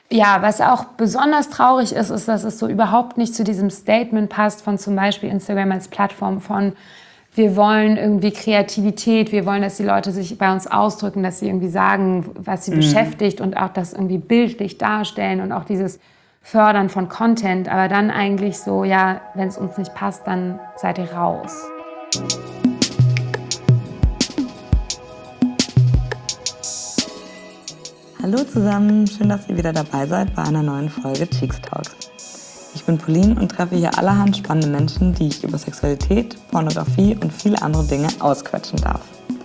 Ja, was auch besonders traurig ist, ist, dass es so überhaupt nicht zu diesem Statement passt von zum Beispiel Instagram als Plattform von wir wollen irgendwie Kreativität, wir wollen, dass die Leute sich bei uns ausdrücken, dass sie irgendwie sagen, was sie beschäftigt und auch das irgendwie bildlich darstellen und auch dieses Fördern von Content, aber dann eigentlich so, ja, wenn es uns nicht passt, dann seid ihr raus. Hallo zusammen, schön, dass ihr wieder dabei seid bei einer neuen Folge Cheeks Talks. Ich bin Pauline und treffe hier allerhand spannende Menschen, die ich über Sexualität, Pornografie und viele andere Dinge ausquetschen darf.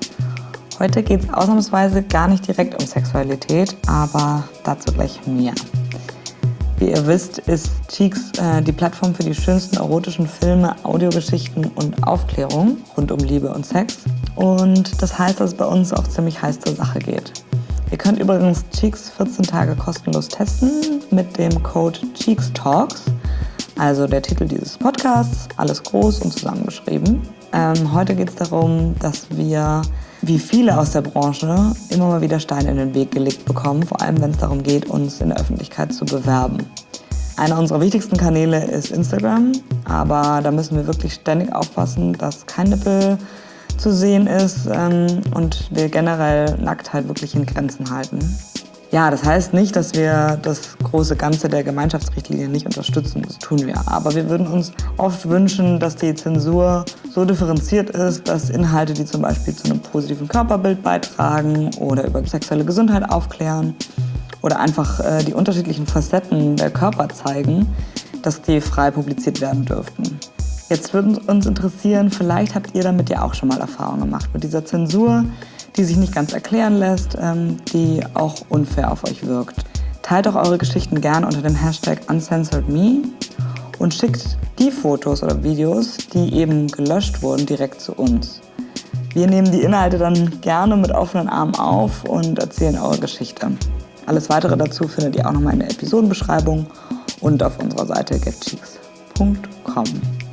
Heute geht es ausnahmsweise gar nicht direkt um Sexualität, aber dazu gleich mehr. Wie ihr wisst, ist Cheeks die Plattform für die schönsten erotischen Filme, Audiogeschichten und Aufklärung rund um Liebe und Sex. Und das heißt, dass es bei uns auch ziemlich heiß zur Sache geht. Ihr könnt übrigens Cheeks 14 Tage kostenlos testen mit dem Code CheeksTalks, also der Titel dieses Podcasts, alles groß und zusammengeschrieben. Heute geht es darum, dass wir, wie viele aus der Branche, immer mal wieder Steine in den Weg gelegt bekommen, vor allem wenn es darum geht, uns in der Öffentlichkeit zu bewerben. Einer unserer wichtigsten Kanäle ist Instagram, aber da müssen wir wirklich ständig aufpassen, dass kein Nippel zu sehen ist und wir generell Nacktheit wirklich in Grenzen halten. Ja, das heißt nicht, dass wir das große Ganze der Gemeinschaftsrichtlinie nicht unterstützen, das tun wir. Aber wir würden uns oft wünschen, dass die Zensur so differenziert ist, dass Inhalte, die zum Beispiel zu einem positiven Körperbild beitragen oder über sexuelle Gesundheit aufklären oder einfach die unterschiedlichen Facetten der Körper zeigen, dass die frei publiziert werden dürften. Jetzt würde uns interessieren, vielleicht habt ihr damit ja auch schon mal Erfahrungen gemacht mit dieser Zensur, die sich nicht ganz erklären lässt, die auch unfair auf euch wirkt. Teilt doch eure Geschichten gerne unter dem Hashtag #UncensoredMe und schickt die Fotos oder Videos, die eben gelöscht wurden, direkt zu uns. Wir nehmen die Inhalte dann gerne mit offenen Armen auf und erzählen eure Geschichte. Alles Weitere dazu findet ihr auch nochmal in der Episodenbeschreibung und auf unserer Seite getcheeks.com.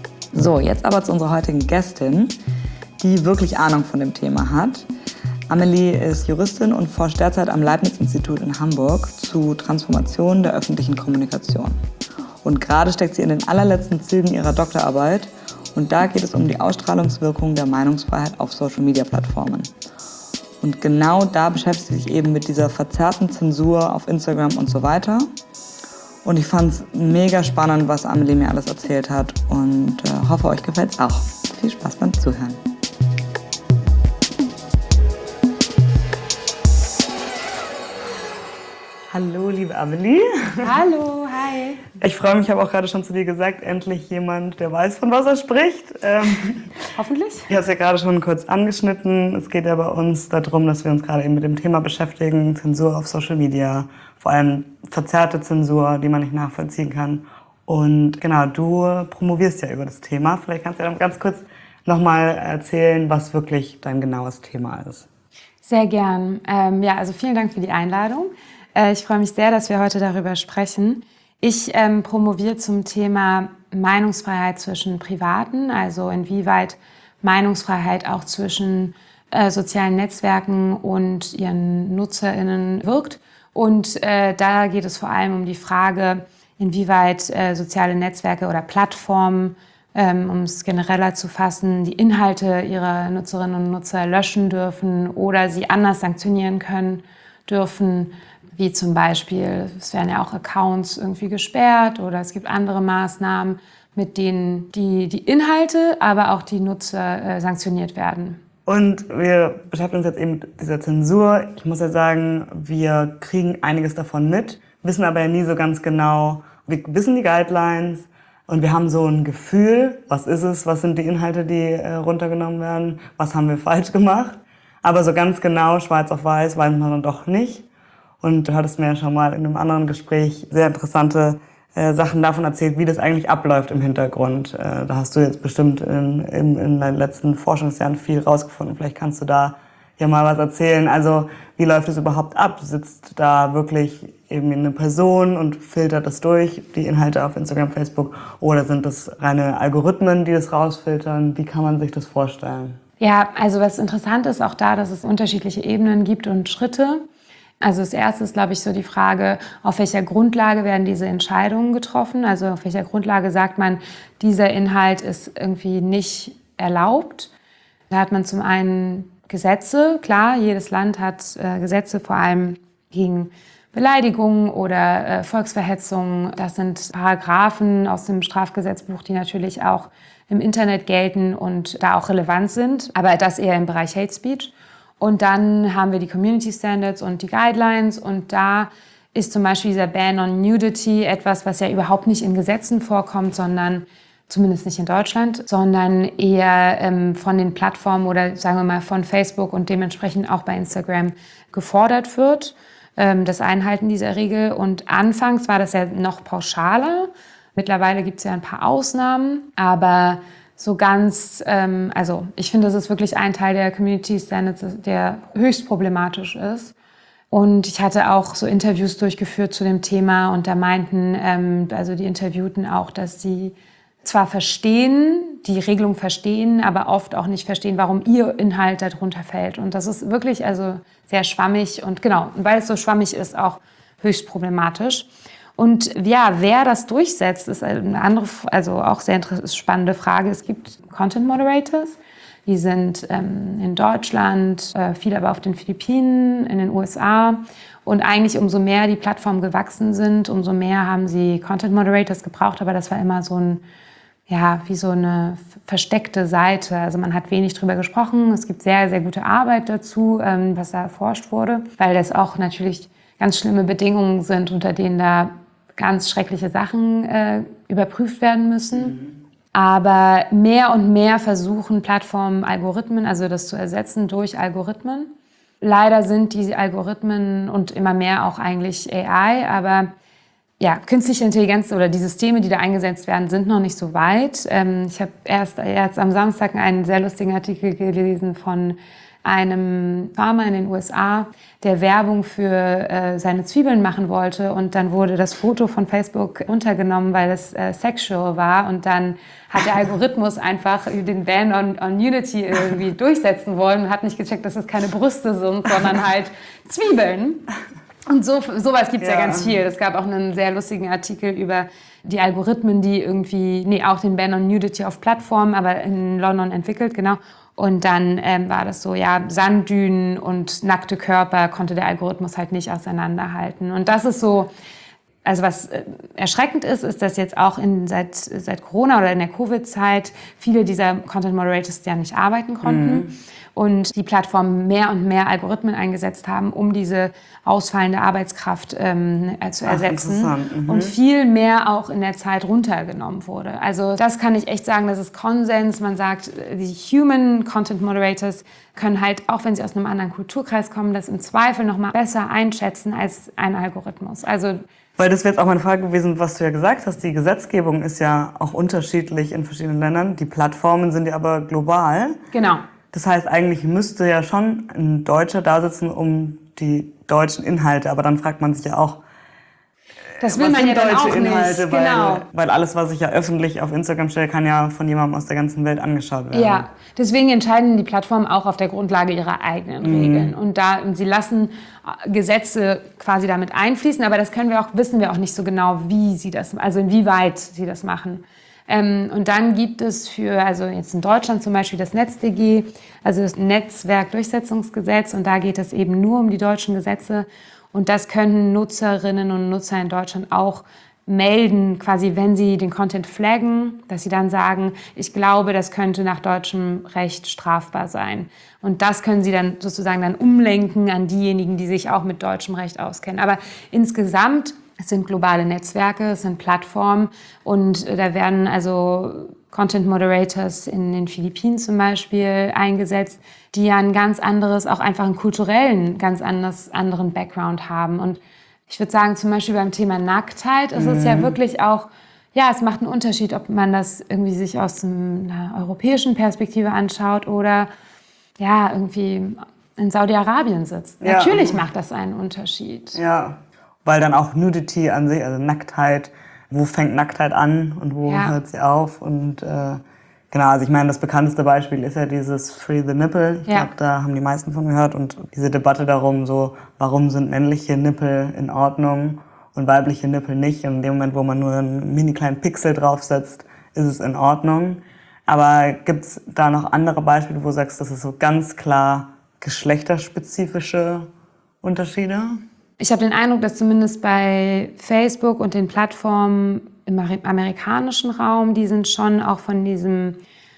So, jetzt aber zu unserer heutigen Gästin, die wirklich Ahnung von dem Thema hat. Amelie ist Juristin und forscht derzeit am Leibniz-Institut in Hamburg zu Transformation der öffentlichen Kommunikation. Und gerade steckt sie in den allerletzten Zügen ihrer Doktorarbeit und da geht es um die Ausstrahlungswirkung der Meinungsfreiheit auf Social-Media-Plattformen. Und genau da beschäftigt sie sich eben mit dieser verzerrten Zensur auf Instagram und so weiter. Und ich fand es mega spannend, was Amelie mir alles erzählt hat und hoffe, euch gefällt es auch. Viel Spaß beim Zuhören. Hallo, liebe Amelie. Hallo, hi. Ich freue mich, ich habe auch gerade schon zu dir gesagt, endlich jemand, der weiß, von was er spricht. Hoffentlich. Ich habe es ja gerade schon kurz angeschnitten. Es geht ja bei uns darum, dass wir uns gerade eben mit dem Thema beschäftigen, Zensur auf Social Media, vor allem verzerrte Zensur, die man nicht nachvollziehen kann. Und genau, du promovierst ja über das Thema. Vielleicht kannst du ja ganz kurz nochmal erzählen, was wirklich dein genaues Thema ist. Sehr gern. Also vielen Dank für die Einladung. Ich freue mich sehr, dass wir heute darüber sprechen. Ich promoviere zum Thema Meinungsfreiheit zwischen Privaten, also inwieweit Meinungsfreiheit auch zwischen sozialen Netzwerken und ihren NutzerInnen wirkt. Und da geht es vor allem um die Frage, inwieweit soziale Netzwerke oder Plattformen, um es genereller zu fassen, die Inhalte ihrer Nutzerinnen und Nutzer löschen dürfen oder sie anders sanktionieren können dürfen, wie zum Beispiel, es werden ja auch Accounts irgendwie gesperrt oder es gibt andere Maßnahmen, mit denen die Inhalte, aber auch die Nutzer sanktioniert werden. Und wir beschäftigen uns jetzt eben mit dieser Zensur. Ich muss ja sagen, wir kriegen einiges davon mit, wissen aber ja nie so ganz genau, wir wissen die Guidelines und wir haben so ein Gefühl, was ist es, was sind die Inhalte, die runtergenommen werden, was haben wir falsch gemacht. Aber so ganz genau, schwarz auf weiß, weiß man dann doch nicht. Und du hattest mir ja schon mal in einem anderen Gespräch sehr interessante Sachen davon erzählt, wie das eigentlich abläuft im Hintergrund. Da hast du jetzt bestimmt in deinen letzten Forschungsjahren viel rausgefunden. Vielleicht kannst du da ja mal was erzählen. Also wie läuft es überhaupt ab? Sitzt da wirklich eben eine Person und filtert das durch, die Inhalte auf Instagram, Facebook? Oder sind das reine Algorithmen, die das rausfiltern? Wie kann man sich das vorstellen? Ja, also was interessant ist auch da, dass es unterschiedliche Ebenen gibt und Schritte. Also das erste ist, glaube ich, so die Frage, auf welcher Grundlage werden diese Entscheidungen getroffen? Also auf welcher Grundlage sagt man, dieser Inhalt ist irgendwie nicht erlaubt? Da hat man zum einen Gesetze, klar, jedes Land hat Gesetze, vor allem gegen Beleidigungen oder Volksverhetzung. Das sind Paragraphen aus dem Strafgesetzbuch, die natürlich auch im Internet gelten und da auch relevant sind, aber das eher im Bereich Hate Speech. Und dann haben wir die Community Standards und die Guidelines und da ist zum Beispiel dieser Ban on Nudity etwas, was ja überhaupt nicht in Gesetzen vorkommt, sondern zumindest nicht in Deutschland, sondern eher von den Plattformen oder sagen wir mal von Facebook und dementsprechend auch bei Instagram gefordert wird, das Einhalten dieser Regel. Und anfangs war das ja noch pauschaler. Mittlerweile gibt es ja ein paar Ausnahmen, aber so ganz, also ich finde, das ist wirklich ein Teil der Community Standards, der höchst problematisch ist. Und ich hatte auch so Interviews durchgeführt zu dem Thema und da meinten also die Interviewten auch, dass sie zwar verstehen, die Regelung verstehen, aber oft auch nicht verstehen, warum ihr Inhalt darunter fällt. Und das ist wirklich also sehr schwammig und genau, weil es so schwammig ist, auch höchst problematisch. Und ja, wer das durchsetzt, ist eine andere, also auch sehr spannende Frage. Es gibt Content Moderators, die sind in Deutschland, viele aber auf den Philippinen, in den USA. Und eigentlich umso mehr die Plattformen gewachsen sind, umso mehr haben sie Content Moderators gebraucht. Aber das war immer so ein, ja, wie so eine versteckte Seite. Also man hat wenig drüber gesprochen. Es gibt sehr, sehr gute Arbeit dazu, was da erforscht wurde, weil das auch natürlich ganz schlimme Bedingungen sind, unter denen da ganz schreckliche Sachen überprüft werden müssen. Aber mehr und mehr versuchen Plattformen Algorithmen, also das zu ersetzen durch Algorithmen. Leider sind diese Algorithmen und immer mehr auch eigentlich AI, aber ja, künstliche Intelligenz oder die Systeme, die da eingesetzt werden, sind noch nicht so weit. Ich habe erst am Samstag einen sehr lustigen Artikel gelesen von einem Farmer in den USA, der Werbung für seine Zwiebeln machen wollte und dann wurde das Foto von Facebook runtergenommen, weil es sexual war und dann hat der Algorithmus einfach den Ban on Nudity irgendwie durchsetzen wollen und hat nicht gecheckt, dass es keine Brüste sind, sondern halt Zwiebeln. Und sowas gibt es ja ganz viel. Es gab auch einen sehr lustigen Artikel über die Algorithmen, die irgendwie, auch den Ban on Nudity auf Plattformen, aber in London entwickelt, genau. Und dann war das so, ja, Sanddünen und nackte Körper konnte der Algorithmus halt nicht auseinanderhalten. Und das ist so, also was erschreckend ist, dass jetzt auch seit Corona oder in der Covid-Zeit viele dieser Content Moderators ja nicht arbeiten konnten. Und die Plattformen mehr und mehr Algorithmen eingesetzt haben, um diese ausfallende Arbeitskraft zu ersetzen. Und viel mehr auch in der Zeit runtergenommen wurde. Also das kann ich echt sagen, das ist Konsens. Man sagt, die Human Content Moderators können halt, auch wenn sie aus einem anderen Kulturkreis kommen, das im Zweifel noch mal besser einschätzen als ein Algorithmus. Also weil das wäre jetzt auch meine Frage gewesen, was du ja gesagt hast. Die Gesetzgebung ist ja auch unterschiedlich in verschiedenen Ländern. Die Plattformen sind ja aber global. Genau. Das heißt, eigentlich müsste ja schon ein Deutscher da sitzen, um die deutschen Inhalte. Aber dann fragt man sich ja auch, das will man ja dann auch Inhalte, nicht. Genau. Weil alles, was ich ja öffentlich auf Instagram stelle, kann ja von jemandem aus der ganzen Welt angeschaut werden. Ja, deswegen entscheiden die Plattformen auch auf der Grundlage ihrer eigenen Regeln. Und sie lassen Gesetze quasi damit einfließen, aber das wissen wir auch nicht so genau, also inwieweit sie das machen. Und dann gibt es also jetzt in Deutschland zum Beispiel das NetzDG, also das Netzwerkdurchsetzungsgesetz, und da geht es eben nur um die deutschen Gesetze. Und das können Nutzerinnen und Nutzer in Deutschland auch melden, quasi wenn sie den Content flaggen, dass sie dann sagen, ich glaube, das könnte nach deutschem Recht strafbar sein. Und das können sie dann sozusagen umlenken an diejenigen, die sich auch mit deutschem Recht auskennen. Aber insgesamt, es sind globale Netzwerke, es sind Plattformen und da werden also Content Moderators in den Philippinen zum Beispiel eingesetzt, die ja ein ganz anderes, auch einfach einen kulturellen, ganz anderen Background haben. Und ich würde sagen, zum Beispiel beim Thema Nacktheit ist es ja wirklich auch, ja, es macht einen Unterschied, ob man das irgendwie sich aus einer europäischen Perspektive anschaut oder ja, irgendwie in Saudi-Arabien sitzt. Ja. Natürlich macht das einen Unterschied. Ja, weil dann auch Nudity an sich, also Nacktheit, wo fängt Nacktheit an und wo hört sie auf und Genau, also ich meine, das bekannteste Beispiel ist ja dieses Free the Nipple. Ich glaube, da haben die meisten von gehört. Und diese Debatte darum, so, warum sind männliche Nippel in Ordnung und weibliche Nippel nicht? Und in dem Moment, wo man nur einen mini kleinen Pixel draufsetzt, ist es in Ordnung. Aber gibt's da noch andere Beispiele, wo du sagst, das ist so ganz klar geschlechterspezifische Unterschiede? Ich habe den Eindruck, dass zumindest bei Facebook und den Plattformen im amerikanischen Raum, die sind schon auch von diesem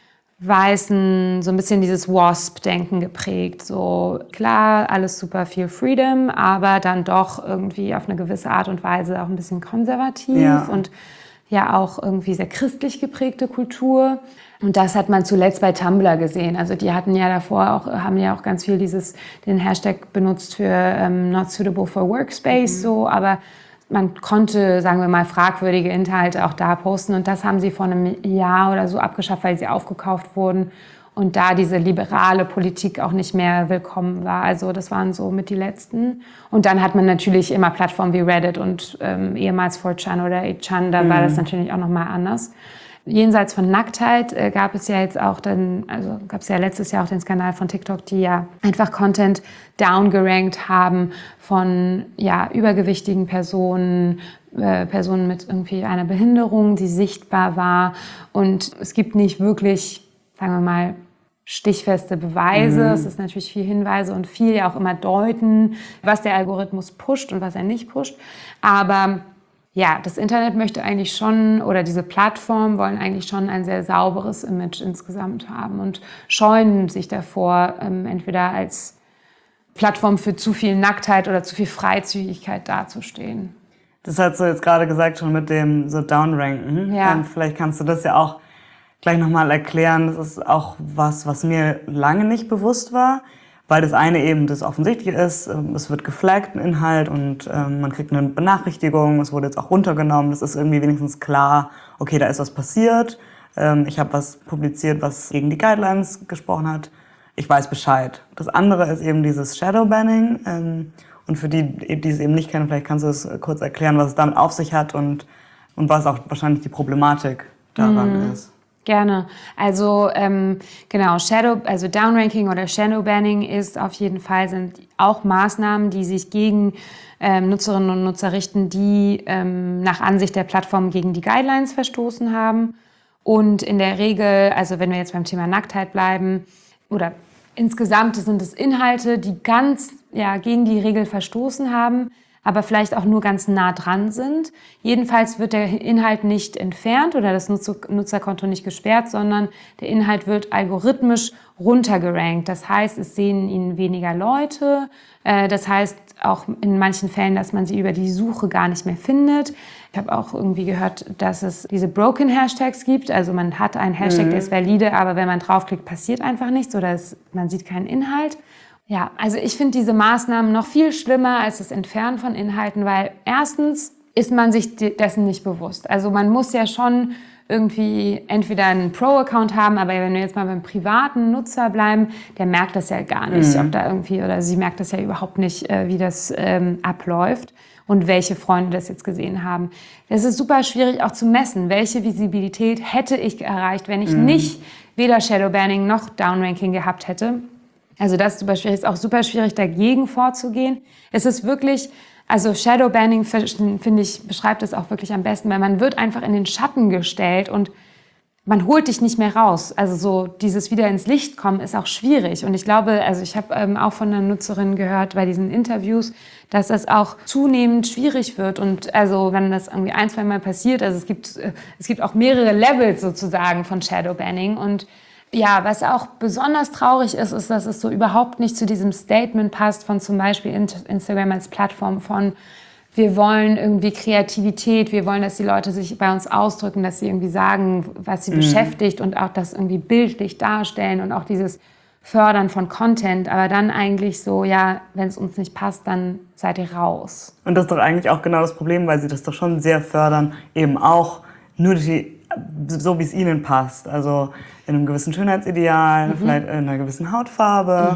weißen, so ein bisschen dieses WASP-Denken geprägt. So klar, alles super viel Freedom, aber dann doch irgendwie auf eine gewisse Art und Weise auch ein bisschen konservativ und ja auch irgendwie sehr christlich geprägte Kultur. Und das hat man zuletzt bei Tumblr gesehen. Also die hatten ja davor auch, haben ja auch ganz viel den Hashtag benutzt für not suitable for workspace, so, aber man konnte, sagen wir mal, fragwürdige Inhalte auch da posten. Und das haben sie vor einem Jahr oder so abgeschafft, weil sie aufgekauft wurden und da diese liberale Politik auch nicht mehr willkommen war. Also das waren so mit die letzten. Und dann hat man natürlich immer Plattformen wie Reddit und ehemals 4chan oder 8chan, da war das natürlich auch nochmal anders. Jenseits von Nacktheit gab es ja jetzt auch gab es ja letztes Jahr auch den Skandal von TikTok, die ja einfach Content downgerankt haben von übergewichtigen Personen, Personen mit irgendwie einer Behinderung, die sichtbar war. Und es gibt nicht wirklich, sagen wir mal, stichfeste Beweise. Es ist natürlich viel Hinweise und viel ja auch immer deuten, was der Algorithmus pusht und was er nicht pusht. Aber ja, das Internet möchte eigentlich schon, oder diese Plattformen wollen eigentlich schon ein sehr sauberes Image insgesamt haben und scheuen sich davor, entweder als Plattform für zu viel Nacktheit oder zu viel Freizügigkeit dazustehen. Das hast du jetzt gerade gesagt, schon mit dem so Downranken. Ja. Und vielleicht kannst du das ja auch gleich nochmal erklären. Das ist auch was mir lange nicht bewusst war. Weil das eine eben das Offensichtliche ist, es wird geflaggt, ein Inhalt, und man kriegt eine Benachrichtigung, es wurde jetzt auch runtergenommen, das ist irgendwie wenigstens klar, okay, da ist was passiert, ich habe was publiziert, was gegen die Guidelines gesprochen hat, ich weiß Bescheid. Das andere ist eben dieses Shadowbanning, und für die es eben nicht kennen, vielleicht kannst du es kurz erklären, was es damit auf sich hat und was auch wahrscheinlich die Problematik daran ist. Gerne. Also genau, Downranking oder Shadowbanning ist auf jeden Fall, sind auch Maßnahmen, die sich gegen Nutzerinnen und Nutzer richten, die nach Ansicht der Plattform gegen die Guidelines verstoßen haben. Und in der Regel, also wenn wir jetzt beim Thema Nacktheit bleiben, oder insgesamt sind es Inhalte, die ganz gegen die Regel verstoßen haben, aber vielleicht auch nur ganz nah dran sind. Jedenfalls wird der Inhalt nicht entfernt oder das Nutzerkonto nicht gesperrt, sondern der Inhalt wird algorithmisch runtergerankt. Das heißt, es sehen ihn weniger Leute. Das heißt auch in manchen Fällen, dass man sie über die Suche gar nicht mehr findet. Ich habe auch irgendwie gehört, dass es diese Broken Hashtags gibt. Also man hat einen Hashtag, der ist valide, aber wenn man draufklickt, passiert einfach nichts oder man sieht keinen Inhalt. Ja, also ich finde diese Maßnahmen noch viel schlimmer als das Entfernen von Inhalten, weil erstens ist man sich dessen nicht bewusst. Also man muss ja schon irgendwie entweder einen Pro-Account haben, aber wenn wir jetzt mal beim privaten Nutzer bleiben, der merkt das ja gar nicht, ob da irgendwie, oder sie merkt das ja überhaupt nicht, wie das abläuft und welche Freunde das jetzt gesehen haben. Das ist super schwierig auch zu messen, welche Visibilität hätte ich erreicht, wenn ich nicht weder Shadowbanning noch Downranking gehabt hätte. Also das ist super schwierig, ist auch super schwierig, dagegen vorzugehen. Es ist wirklich, also Shadowbanning, finde ich, beschreibt es auch wirklich am besten, weil man wird einfach in den Schatten gestellt und man holt dich nicht mehr raus. Also so dieses wieder ins Licht kommen ist auch schwierig. Und ich glaube, also ich habe auch von einer Nutzerin gehört bei diesen Interviews, dass das auch zunehmend schwierig wird. Und also wenn das irgendwie 1-2 Mal passiert, also es gibt auch mehrere Levels sozusagen von Shadowbanning. Und ja, was auch besonders traurig ist, ist, dass es so überhaupt nicht zu diesem Statement passt von zum Beispiel Instagram als Plattform von wir wollen irgendwie Kreativität, wir wollen, dass die Leute sich bei uns ausdrücken, dass sie irgendwie sagen, was sie beschäftigt und auch das irgendwie bildlich darstellen und auch dieses Fördern von Content, aber dann eigentlich so, ja, wenn es uns nicht passt, dann seid ihr raus. Und das ist doch eigentlich auch genau das Problem, weil sie das doch schon sehr fördern, eben auch Nudity, so wie es ihnen passt. Also in einem gewissen Schönheitsideal, vielleicht in einer gewissen Hautfarbe.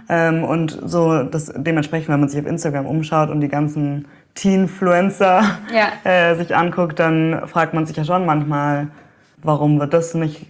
Und so dementsprechend, wenn man sich auf Instagram umschaut und die ganzen Teenfluencer sich anguckt, dann fragt man sich ja schon manchmal, warum wird das nicht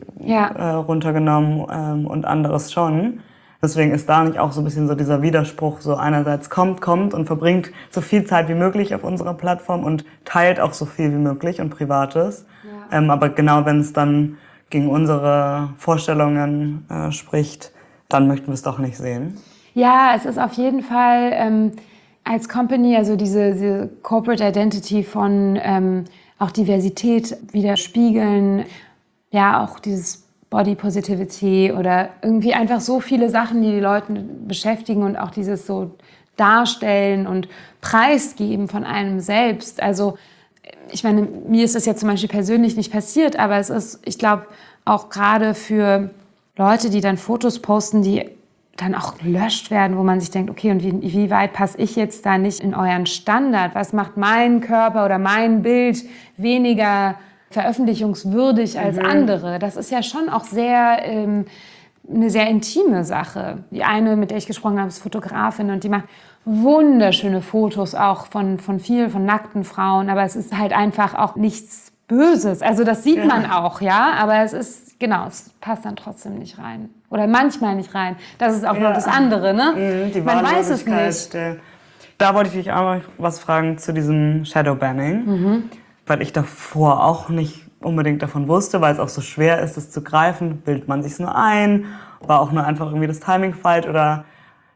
runtergenommen und anderes schon. Deswegen ist da nicht auch so ein bisschen so dieser Widerspruch, so einerseits kommt und verbringt so viel Zeit wie möglich auf unserer Plattform und teilt auch so viel wie möglich und Privates. Ja. Aber genau wenn es dann gegen unsere Vorstellungen spricht, dann möchten wir es doch nicht sehen. Ja, es ist auf jeden Fall als Company, also diese Corporate Identity von auch Diversität widerspiegeln, ja auch dieses Body Positivity oder irgendwie einfach so viele Sachen, die Leute beschäftigen und auch dieses so Darstellen und Preisgeben von einem selbst. Also ich meine, mir ist das jetzt zum Beispiel persönlich nicht passiert, aber es ist, ich glaube, auch gerade für Leute, die dann Fotos posten, die dann auch gelöscht werden, wo man sich denkt, okay, und wie weit passe ich jetzt da nicht in euren Standard? Was macht mein Körper oder mein Bild weniger veröffentlichungswürdig als andere? Das ist ja schon auch eine sehr intime Sache. Die eine, mit der ich gesprochen habe, ist Fotografin und die macht wunderschöne Fotos auch von nackten Frauen, aber es ist halt einfach auch nichts Böses. Also das sieht man auch, ja, aber es passt dann trotzdem nicht rein. Oder manchmal nicht rein. Das ist auch noch das andere, ne? Man weiß es nicht. Da wollte ich dich auch noch was fragen zu diesem Shadowbanning, weil ich davor auch nicht unbedingt davon wusste, weil es auch so schwer ist, es zu greifen. Bildet man sich nur ein? War auch nur einfach irgendwie das Timing falsch? Oder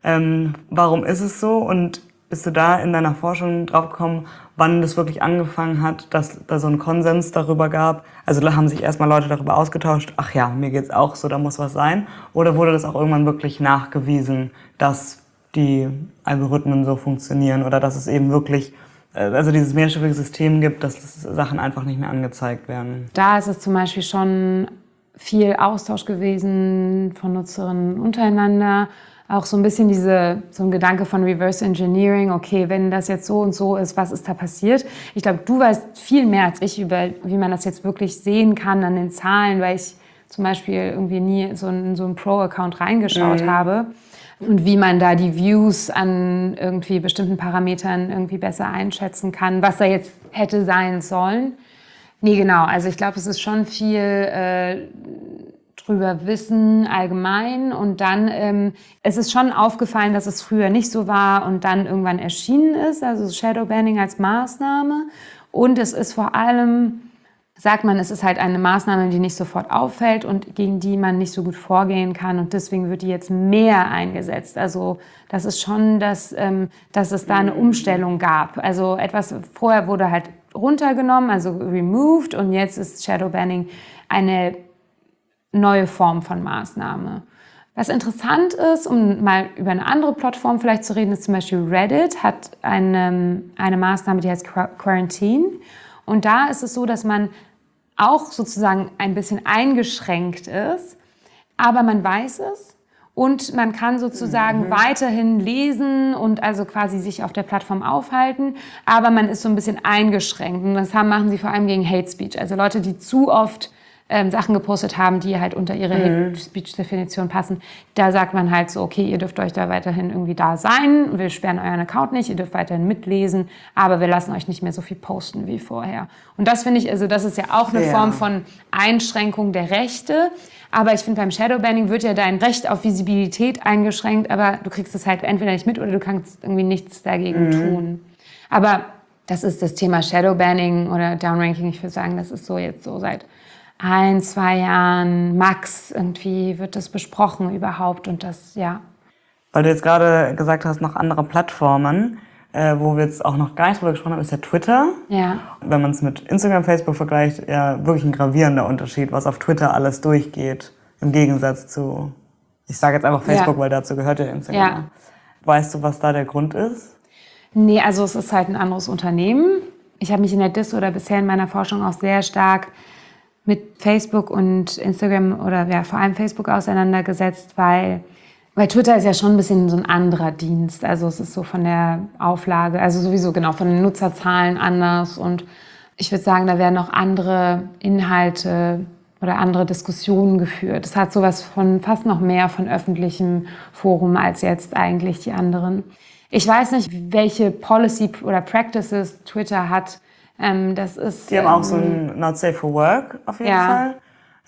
warum ist es so? Und bist du da in deiner Forschung drauf gekommen, wann das wirklich angefangen hat, dass da so ein Konsens darüber gab? Also da haben sich erstmal Leute darüber ausgetauscht, ach ja, mir geht's auch so, da muss was sein. Oder wurde das auch irgendwann wirklich nachgewiesen, dass die Algorithmen so funktionieren oder dass es eben wirklich dieses mehrstufige System gibt, dass Sachen einfach nicht mehr angezeigt werden? Da ist es zum Beispiel schon viel Austausch gewesen von Nutzerinnen untereinander. Auch so ein bisschen so ein Gedanke von Reverse Engineering. Okay, wenn das jetzt so und so ist, was ist da passiert? Ich glaube, du weißt viel mehr als ich über, wie man das jetzt wirklich sehen kann an den Zahlen, weil ich zum Beispiel irgendwie nie in so einen Pro-Account reingeschaut habe. Und wie man da die Views an irgendwie bestimmten Parametern irgendwie besser einschätzen kann, was da jetzt hätte sein sollen. Nee, genau. Also ich glaube, es ist schon viel drüber Wissen allgemein und dann es ist schon aufgefallen, dass es früher nicht so war und dann irgendwann erschienen ist, also Shadowbanning als Maßnahme und es ist vor allem, sagt man, es ist halt eine Maßnahme, die nicht sofort auffällt und gegen die man nicht so gut vorgehen kann und deswegen wird die jetzt mehr eingesetzt. Also das ist schon, dass es da eine Umstellung gab. Also etwas vorher wurde halt runtergenommen, also removed und jetzt ist Shadowbanning eine neue Form von Maßnahme. Was interessant ist, um mal über eine andere Plattform vielleicht zu reden, ist zum Beispiel Reddit hat eine Maßnahme, die heißt Quarantine. Und da ist es so, dass man auch sozusagen ein bisschen eingeschränkt ist, aber man weiß es und man kann sozusagen weiterhin lesen und also quasi sich auf der Plattform aufhalten, aber man ist so ein bisschen eingeschränkt. Und das machen sie vor allem gegen Hate Speech, also Leute, die zu oft Sachen gepostet haben, die halt unter ihre Hate-Speech-Definition passen. Da sagt man halt so, okay, ihr dürft euch da weiterhin irgendwie da sein, wir sperren euren Account nicht, ihr dürft weiterhin mitlesen, aber wir lassen euch nicht mehr so viel posten wie vorher. Und das finde ich, also das ist ja auch eine Form von Einschränkung der Rechte, aber ich finde, beim Shadowbanning wird ja dein Recht auf Visibilität eingeschränkt, aber du kriegst es halt entweder nicht mit oder du kannst irgendwie nichts dagegen tun. Aber das ist das Thema Shadowbanning oder Downranking, ich würde sagen, das ist so jetzt so seit 1, 2 Jahren max irgendwie wird das besprochen überhaupt und das, ja. Weil du jetzt gerade gesagt hast, noch andere Plattformen, wo wir jetzt auch noch gar nicht drüber gesprochen haben, ist ja Twitter. Ja. Wenn man es mit Instagram, Facebook vergleicht, ja wirklich ein gravierender Unterschied, was auf Twitter alles durchgeht, im Gegensatz zu, ich sage jetzt einfach Facebook, weil dazu gehört ja Instagram. Ja. Weißt du, was da der Grund ist? Nee, also es ist halt ein anderes Unternehmen. Ich habe mich in der DIS oder bisher in meiner Forschung auch sehr stark mit Facebook und Instagram oder ja, vor allem Facebook auseinandergesetzt, weil Twitter ist ja schon ein bisschen so ein anderer Dienst. Also es ist so von der Auflage, also sowieso genau von den Nutzerzahlen anders und ich würde sagen, da werden auch andere Inhalte oder andere Diskussionen geführt. Es hat sowas von fast noch mehr von öffentlichem Forum als jetzt eigentlich die anderen. Ich weiß nicht, welche Policy oder Practices Twitter hat. Das ist, die haben auch so ein Not Safe for Work auf jeden Fall.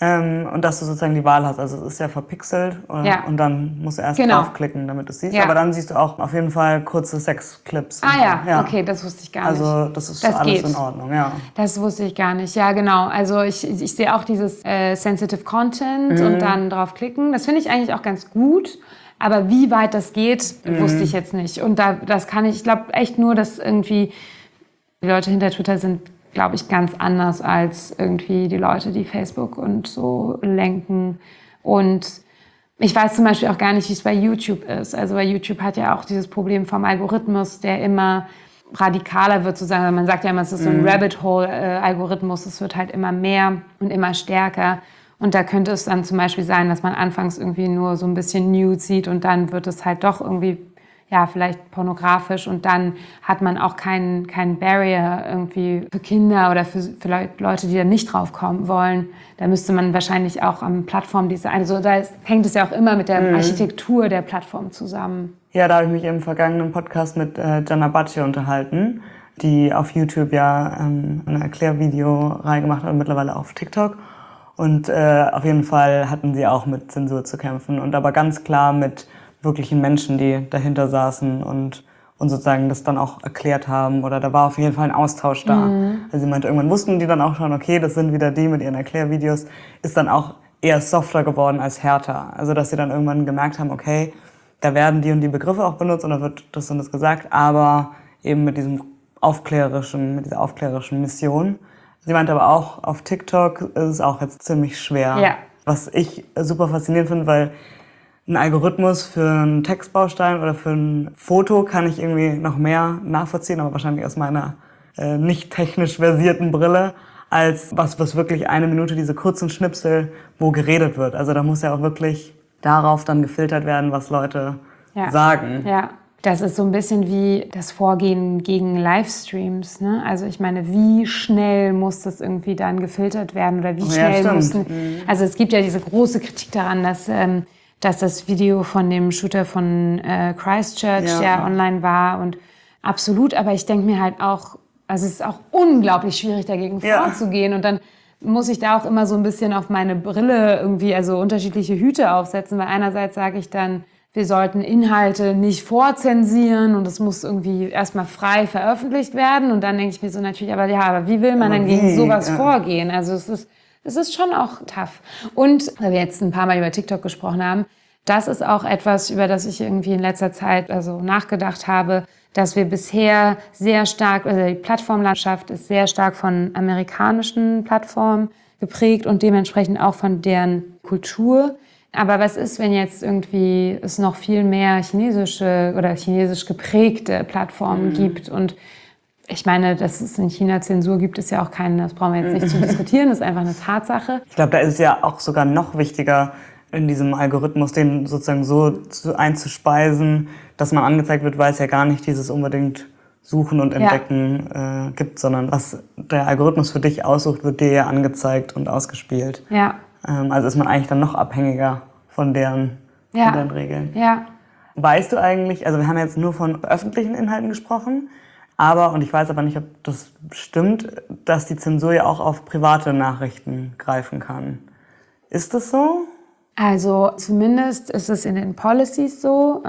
Und dass du sozusagen die Wahl hast. Also es ist ja verpixelt und dann musst du erst draufklicken, damit du es siehst. Aber dann siehst du auch auf jeden Fall kurze Sexclips. Okay, das wusste ich gar nicht. Also das ist alles in Ordnung, ja. Das wusste ich gar nicht, ja genau. Also ich sehe auch dieses Sensitive Content und dann draufklicken. Das finde ich eigentlich auch ganz gut. Aber wie weit das geht, wusste ich jetzt nicht. Und das kann ich glaube echt nur, dass irgendwie die Leute hinter Twitter sind, glaube ich, ganz anders als irgendwie die Leute, die Facebook und so lenken. Und ich weiß zum Beispiel auch gar nicht, wie es bei YouTube ist. Also bei YouTube hat ja auch dieses Problem vom Algorithmus, der immer radikaler wird, sozusagen. Man sagt ja immer, es ist so ein Rabbit-Hole-Algorithmus. Es wird halt immer mehr und immer stärker. Und da könnte es dann zum Beispiel sein, dass man anfangs irgendwie nur so ein bisschen Nude sieht und dann wird es halt doch irgendwie vielleicht pornografisch und dann hat man auch keinen Barrier irgendwie für Kinder oder für Leute, die da nicht drauf kommen wollen. Da müsste man wahrscheinlich auch am Plattformdesign, also da hängt es ja auch immer mit der Architektur der Plattform zusammen. Ja, da habe ich mich im vergangenen Podcast mit Gianna Bacci unterhalten, die auf YouTube eine Erklärvideoreihe gemacht hat und mittlerweile auf TikTok. Und auf jeden Fall hatten sie auch mit Zensur zu kämpfen und aber ganz klar mit wirklichen Menschen, die dahinter saßen und sozusagen das dann auch erklärt haben. Oder da war auf jeden Fall ein Austausch da. Also sie meinte, irgendwann wussten die dann auch schon, okay, das sind wieder die mit ihren Erklärvideos. Ist dann auch eher softer geworden als härter. Also dass sie dann irgendwann gemerkt haben, okay, da werden die und die Begriffe auch benutzt und da wird das und das gesagt, aber eben mit dieser aufklärerischen Mission. Sie meinte aber auch, auf TikTok ist es auch jetzt ziemlich schwer. Ja. Was ich super faszinierend finde, weil ein Algorithmus für einen Textbaustein oder für ein Foto kann ich irgendwie noch mehr nachvollziehen, aber wahrscheinlich aus meiner nicht technisch versierten Brille, als was wirklich eine Minute, diese kurzen Schnipsel, wo geredet wird. Also da muss ja auch wirklich darauf dann gefiltert werden, was Leute sagen. Ja, das ist so ein bisschen wie das Vorgehen gegen Livestreams, ne? Also ich meine, wie schnell muss das irgendwie dann gefiltert werden oder wie schnell mussten... Also es gibt ja diese große Kritik daran, dass das Video von dem Shooter von Christchurch, der online war und absolut, aber ich denke mir halt auch, also es ist auch unglaublich schwierig dagegen vorzugehen und dann muss ich da auch immer so ein bisschen auf meine Brille irgendwie, also unterschiedliche Hüte aufsetzen, weil einerseits sage ich dann, wir sollten Inhalte nicht vorzensieren und es muss irgendwie erstmal frei veröffentlicht werden und dann denke ich mir so natürlich, aber wie will man dann gegen sowas vorgehen? Also es ist schon auch tough. Und weil wir jetzt ein paar Mal über TikTok gesprochen haben, das ist auch etwas, über das ich irgendwie in letzter Zeit nachgedacht habe, dass wir bisher sehr stark, also die Plattformlandschaft ist sehr stark von amerikanischen Plattformen geprägt und dementsprechend auch von deren Kultur. Aber was ist, wenn jetzt irgendwie es noch viel mehr chinesische oder chinesisch geprägte Plattformen gibt und ich meine, dass es in China Zensur gibt, ist ja auch das brauchen wir jetzt nicht zu diskutieren, das ist einfach eine Tatsache. Ich glaube, da ist es ja auch sogar noch wichtiger, in diesem Algorithmus den sozusagen so einzuspeisen, dass man angezeigt wird, weil es ja gar nicht dieses unbedingt Suchen und Entdecken gibt, sondern was der Algorithmus für dich aussucht, wird dir ja angezeigt und ausgespielt. Ja. Also ist man eigentlich dann noch abhängiger von deren Regeln. Ja. Weißt du eigentlich, also wir haben jetzt nur von öffentlichen Inhalten gesprochen, und ich weiß aber nicht, ob das stimmt, dass die Zensur ja auch auf private Nachrichten greifen kann. Ist das so? Also zumindest ist es in den Policies so.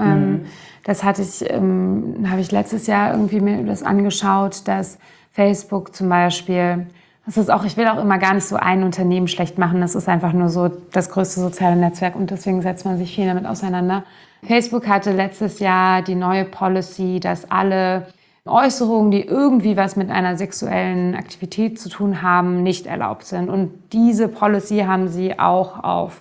Das habe ich letztes Jahr irgendwie mir das angeschaut, dass Facebook zum Beispiel, das ist auch, ich will auch immer gar nicht so ein Unternehmen schlecht machen, das ist einfach nur so das größte soziale Netzwerk und deswegen setzt man sich viel damit auseinander. Facebook hatte letztes Jahr die neue Policy, dass alle Äußerungen, die irgendwie was mit einer sexuellen Aktivität zu tun haben, nicht erlaubt sind. Und diese Policy haben sie auch auf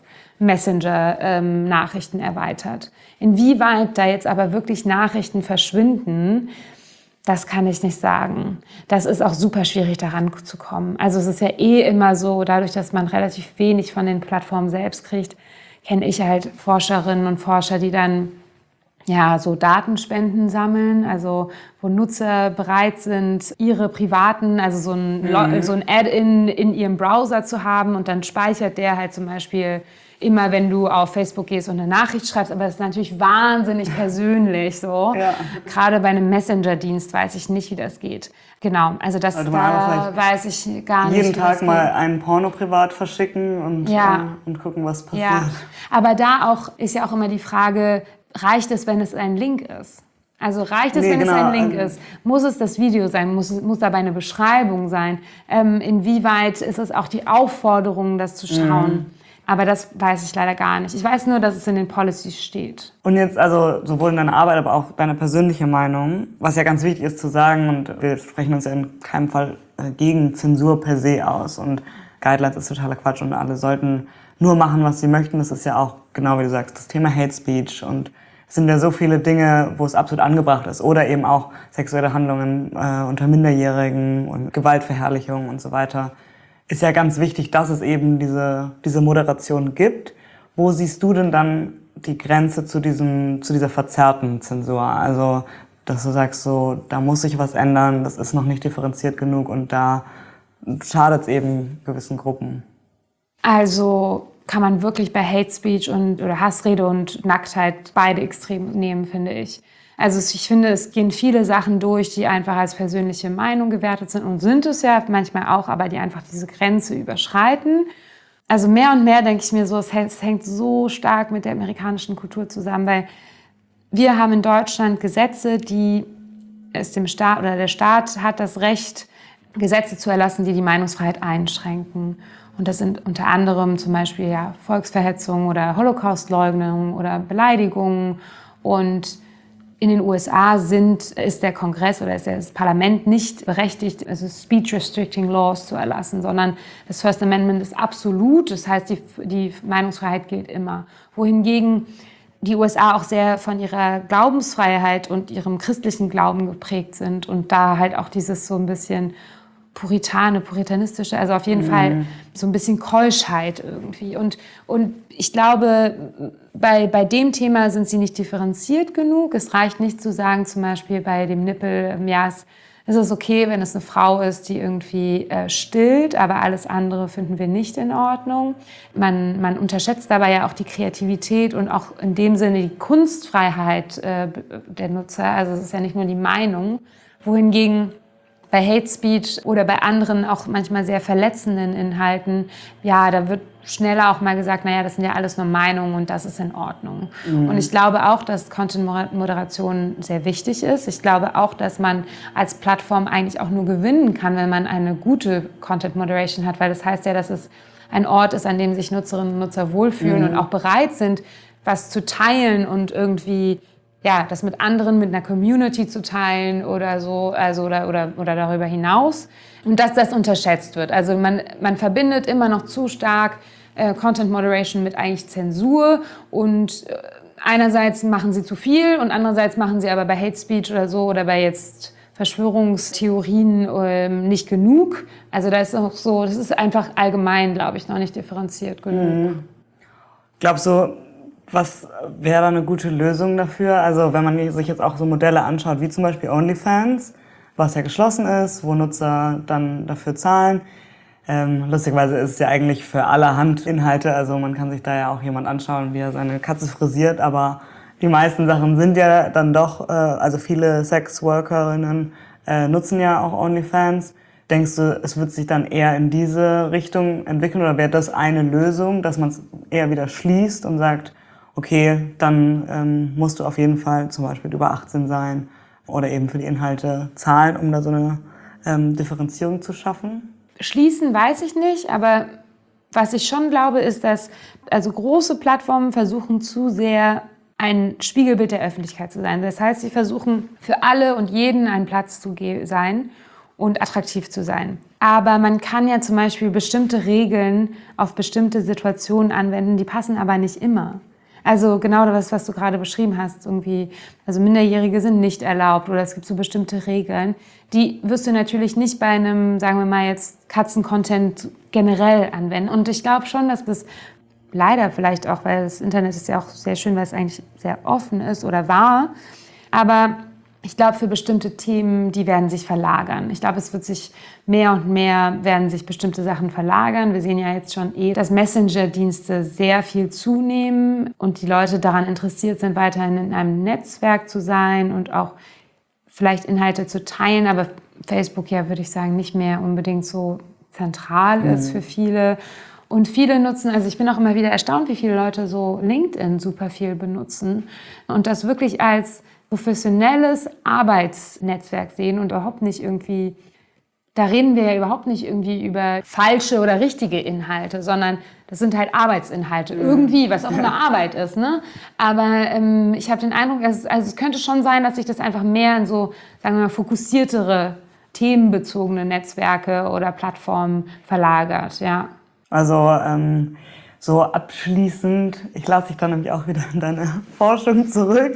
Messenger-Nachrichten erweitert. Inwieweit da jetzt aber wirklich Nachrichten verschwinden, das kann ich nicht sagen. Das ist auch super schwierig, daran zu kommen. Also es ist ja immer so, dadurch, dass man relativ wenig von den Plattformen selbst kriegt, kenne ich halt Forscherinnen und Forscher, die dann so Datenspenden sammeln, also wo Nutzer bereit sind, ihre privaten, also so ein Add-in in ihrem Browser zu haben und dann speichert der halt zum Beispiel immer, wenn du auf Facebook gehst und eine Nachricht schreibst, aber das ist natürlich wahnsinnig persönlich so. Ja. Gerade bei einem Messenger-Dienst weiß ich nicht, wie das geht. Genau, also das Also man da weiß ich gar nicht, jeden wie Tag das mal geht. einen Porno privat verschicken und gucken, was passiert. Ja, aber da auch ist ja auch immer die Frage, reicht es, wenn es ein Link ist? Also reicht es, Nee, wenn genau, es ein Link ist? Muss es das Video sein? Muss dabei eine Beschreibung sein? Inwieweit ist es auch die Aufforderung, das zu schauen? Aber das weiß ich leider gar nicht. Ich weiß nur, dass es in den Policies steht. Und jetzt also sowohl in deiner Arbeit, aber auch deine persönliche Meinung, was ja ganz wichtig ist zu sagen, und wir sprechen uns ja in keinem Fall gegen Zensur per se aus. Und Guidelines ist totaler Quatsch und alle sollten nur machen, was sie möchten. Das ist ja auch, genau wie du sagst, das Thema Hate Speech. Und es sind ja so viele Dinge, wo es absolut angebracht ist. Oder eben auch sexuelle Handlungen unter Minderjährigen und Gewaltverherrlichung und so weiter. Ist ja ganz wichtig, dass es eben diese Moderation gibt. Wo siehst du denn dann die Grenze zu dieser verzerrten Zensur? Also, dass du sagst, so, da muss sich was ändern, das ist noch nicht differenziert genug und da schadet es eben gewissen Gruppen. Also kann man wirklich bei Hate Speech oder Hassrede und Nacktheit beide extrem nehmen, finde ich. Also ich finde, es gehen viele Sachen durch, die einfach als persönliche Meinung gewertet sind und sind es ja manchmal auch, aber die einfach diese Grenze überschreiten. Also mehr und mehr denke ich mir so, es hängt so stark mit der amerikanischen Kultur zusammen, weil wir haben in Deutschland Gesetze, die es dem Staat oder der Staat hat das Recht, Gesetze zu erlassen, die die Meinungsfreiheit einschränken. Und das sind unter anderem zum Beispiel ja, Volksverhetzung oder Holocaustleugnung oder Beleidigungen. Und in den USA ist der Kongress oder ist das Parlament nicht berechtigt, also Speech Restricting Laws zu erlassen, sondern das First Amendment ist absolut. Das heißt, die Meinungsfreiheit gilt immer. Wohingegen die USA auch sehr von ihrer Glaubensfreiheit und ihrem christlichen Glauben geprägt sind und da halt auch dieses so ein bisschen puritanistische, also auf jeden Fall so ein bisschen Keuschheit irgendwie. Und ich glaube, bei dem Thema sind sie nicht differenziert genug. Es reicht nicht zu sagen, zum Beispiel bei dem Nippel, ja, es ist okay, wenn es eine Frau ist, die irgendwie stillt, aber alles andere finden wir nicht in Ordnung. Man unterschätzt dabei ja auch die Kreativität und auch in dem Sinne die Kunstfreiheit der Nutzer. Also es ist ja nicht nur die Meinung, wohingegen bei Hate Speech oder bei anderen auch manchmal sehr verletzenden Inhalten, ja, da wird schneller auch mal gesagt, naja, das sind ja alles nur Meinungen und das ist in Ordnung. Und ich glaube auch, dass Content-Moderation sehr wichtig ist. Ich glaube auch, dass man als Plattform eigentlich auch nur gewinnen kann, wenn man eine gute Content-Moderation hat, weil das heißt ja, dass es ein Ort ist, an dem sich Nutzerinnen und Nutzer wohlfühlen und auch bereit sind, was zu teilen und irgendwie ja, das mit anderen, mit einer Community zu teilen oder so, also oder darüber hinaus. Und dass das unterschätzt wird. Also man verbindet immer noch zu stark Content Moderation mit eigentlich Zensur und einerseits machen sie zu viel und andererseits machen sie aber bei Hate Speech oder so oder bei jetzt Verschwörungstheorien nicht genug. Also da ist auch so, das ist einfach allgemein, glaube ich, noch nicht differenziert genug. Glaubst du, was wäre da eine gute Lösung dafür? Also wenn man sich jetzt auch so Modelle anschaut, wie zum Beispiel OnlyFans, was ja geschlossen ist, wo Nutzer dann dafür zahlen. Lustigerweise ist es ja eigentlich für allerhand Inhalte, also man kann sich da ja auch jemand anschauen, wie er seine Katze frisiert, aber die meisten Sachen sind ja dann doch, also viele Sexworkerinnen nutzen ja auch OnlyFans. Denkst du, es wird sich dann eher in diese Richtung entwickeln oder wäre das eine Lösung, dass man es eher wieder schließt und sagt, okay, dann musst du auf jeden Fall zum Beispiel über 18 sein oder eben für die Inhalte zahlen, um da so eine Differenzierung zu schaffen? Schließen weiß ich nicht, aber was ich schon glaube, ist, dass also große Plattformen versuchen zu sehr ein Spiegelbild der Öffentlichkeit zu sein. Das heißt, sie versuchen für alle und jeden einen Platz zu sein und attraktiv zu sein. Aber man kann ja zum Beispiel bestimmte Regeln auf bestimmte Situationen anwenden, die passen aber nicht immer. Also genau das, was du gerade beschrieben hast, irgendwie, also Minderjährige sind nicht erlaubt oder es gibt so bestimmte Regeln, die wirst du natürlich nicht bei einem, sagen wir mal jetzt, Katzen-Content generell anwenden. Und ich glaube schon, dass das leider vielleicht auch, weil das Internet ist ja auch sehr schön, weil es eigentlich sehr offen ist oder war, aber Ich glaube, für bestimmte Themen, die werden sich verlagern. Ich glaube, es wird sich mehr und mehr, werden sich bestimmte Sachen verlagern. Wir sehen ja jetzt schon dass Messenger-Dienste sehr viel zunehmen und die Leute daran interessiert sind, weiterhin in einem Netzwerk zu sein und auch vielleicht Inhalte zu teilen, aber Facebook ja, würde ich sagen, nicht mehr unbedingt so zentral ist für viele. Und viele nutzen, also ich bin auch immer wieder erstaunt, wie viele Leute so LinkedIn super viel benutzen und das wirklich als professionelles Arbeitsnetzwerk sehen und überhaupt nicht irgendwie, da reden wir ja überhaupt nicht irgendwie über falsche oder richtige Inhalte, sondern das sind halt Arbeitsinhalte, irgendwie, was auch immer Arbeit ist. Ne? Aber ich habe den Eindruck, es könnte schon sein, dass sich das einfach mehr in so, sagen wir mal, fokussiertere, themenbezogene Netzwerke oder Plattformen verlagert, ja. Also so abschließend, ich lasse dich dann nämlich auch wieder in deine Forschung zurück,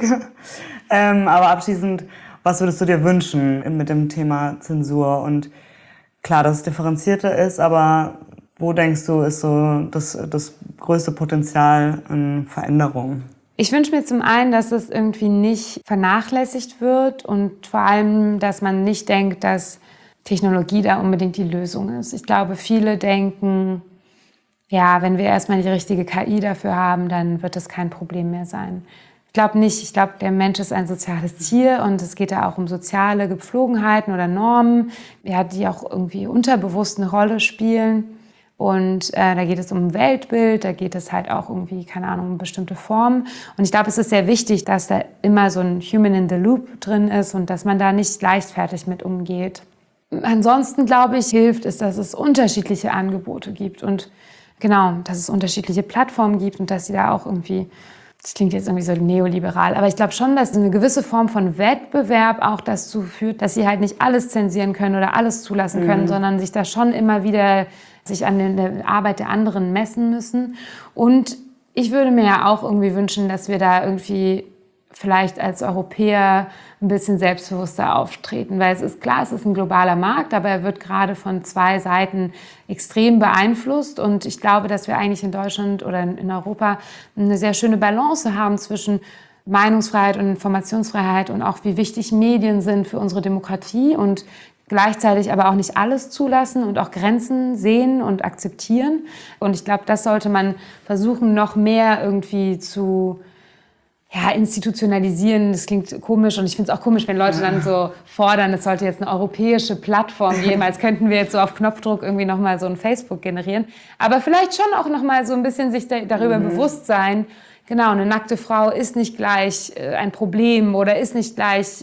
aber abschließend, was würdest du dir wünschen mit dem Thema Zensur? Und klar, dass es differenzierter ist, aber wo denkst du, ist so das größte Potenzial an Veränderung? Ich wünsche mir zum einen, dass es irgendwie nicht vernachlässigt wird und vor allem, dass man nicht denkt, dass Technologie da unbedingt die Lösung ist. Ich glaube, viele denken, ja, wenn wir erstmal die richtige KI dafür haben, dann wird das kein Problem mehr sein. Ich glaube nicht. Ich glaube, der Mensch ist ein soziales Tier und es geht da auch um soziale Gepflogenheiten oder Normen, ja, die auch irgendwie unterbewusst eine Rolle spielen. Und da geht es um ein Weltbild, da geht es halt auch irgendwie, keine Ahnung, um bestimmte Formen. Und ich glaube, es ist sehr wichtig, dass da immer so ein Human in the Loop drin ist und dass man da nicht leichtfertig mit umgeht. Ansonsten, glaube ich, hilft es, dass es unterschiedliche Angebote gibt und genau, dass es unterschiedliche Plattformen gibt und dass sie da auch irgendwie, das klingt jetzt irgendwie so neoliberal, aber ich glaube schon, dass eine gewisse Form von Wettbewerb auch dazu führt, dass sie halt nicht alles zensieren können oder alles zulassen können, sondern sich da schon immer wieder sich an der Arbeit der anderen messen müssen. Und ich würde mir ja auch irgendwie wünschen, dass wir da irgendwie vielleicht als Europäer ein bisschen selbstbewusster auftreten, weil es ist klar, es ist ein globaler Markt, aber er wird gerade von zwei Seiten extrem beeinflusst und ich glaube, dass wir eigentlich in Deutschland oder in Europa eine sehr schöne Balance haben zwischen Meinungsfreiheit und Informationsfreiheit und auch wie wichtig Medien sind für unsere Demokratie und gleichzeitig aber auch nicht alles zulassen und auch Grenzen sehen und akzeptieren. Und ich glaube, das sollte man versuchen, noch mehr irgendwie zu institutionalisieren. Das klingt komisch und ich finde es auch komisch, wenn Leute dann so fordern, es sollte jetzt eine europäische Plattform geben, als könnten wir jetzt so auf Knopfdruck irgendwie nochmal so ein Facebook generieren. Aber vielleicht schon auch nochmal so ein bisschen sich darüber bewusst sein, genau, eine nackte Frau ist nicht gleich ein Problem oder ist nicht gleich,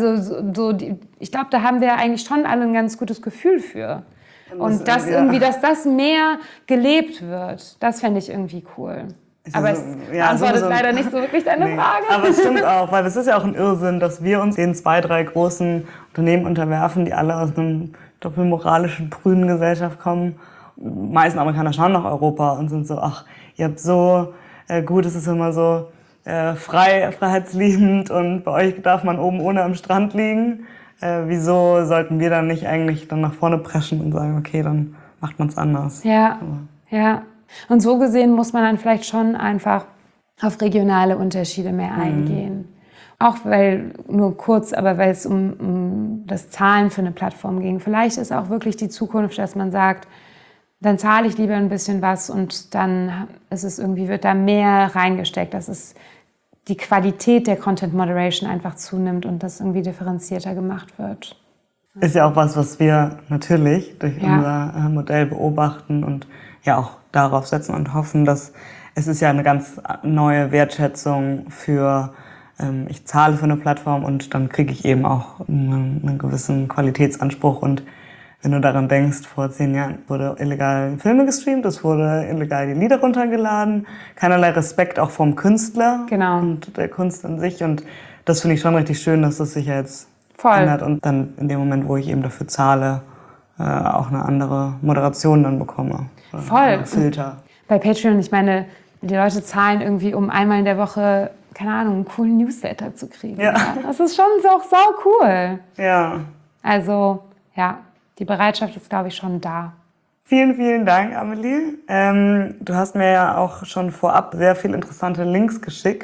ich glaube, da haben wir eigentlich schon alle ein ganz gutes Gefühl für. Und dass das mehr gelebt wird, das fände ich irgendwie cool. Aber es beantwortet leider nicht so wirklich deine Frage. Aber es stimmt auch, weil es ist ja auch ein Irrsinn, dass wir uns den 2, 3 großen Unternehmen unterwerfen, die alle aus einem doppelmoralischen, grünen Gesellschaft kommen. Die meisten Amerikaner schauen nach Europa und sind so, ach, ihr habt so gut, es ist immer so freiheitsliebend und bei euch darf man oben ohne am Strand liegen. Wieso sollten wir dann nicht eigentlich dann nach vorne preschen und sagen, okay, dann macht man es anders. Ja. Und so gesehen muss man dann vielleicht schon einfach auf regionale Unterschiede mehr eingehen. Auch nur kurz, aber weil es um das Zahlen für eine Plattform ging. Vielleicht ist auch wirklich die Zukunft, dass man sagt, dann zahle ich lieber ein bisschen was und dann ist es irgendwie, wird da mehr reingesteckt, dass es die Qualität der Content Moderation einfach zunimmt und das irgendwie differenzierter gemacht wird. Ist ja auch was wir natürlich durch unser Modell beobachten und ja auch darauf setzen und hoffen, dass es ist ja eine ganz neue Wertschätzung für ich zahle für eine Plattform und dann kriege ich eben auch einen gewissen Qualitätsanspruch. Und wenn du daran denkst, vor 10 Jahren wurde illegal Filme gestreamt, es wurde illegal die Lieder runtergeladen, keinerlei Respekt auch vom Künstler und der Kunst an sich. Und das finde ich schon richtig schön, dass das sich jetzt ändert und dann in dem Moment, wo ich eben dafür zahle, auch eine andere Moderation dann bekomme. Voll. Filter. Bei Patreon, ich meine, die Leute zahlen irgendwie, um einmal in der Woche, keine Ahnung, einen coolen Newsletter zu kriegen. Ja. Das ist schon auch sau cool. Ja. Also, die Bereitschaft ist, glaube ich, schon da. Vielen, vielen Dank, Amelie. Du hast mir ja auch schon vorab sehr viele interessante Links geschickt,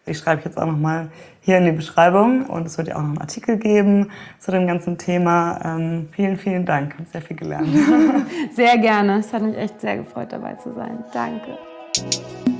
Ich schreibe jetzt auch nochmal hier in die Beschreibung und es wird ja auch noch einen Artikel geben zu dem ganzen Thema. Vielen, vielen Dank. Ich habe sehr viel gelernt. Sehr gerne. Es hat mich echt sehr gefreut, dabei zu sein. Danke.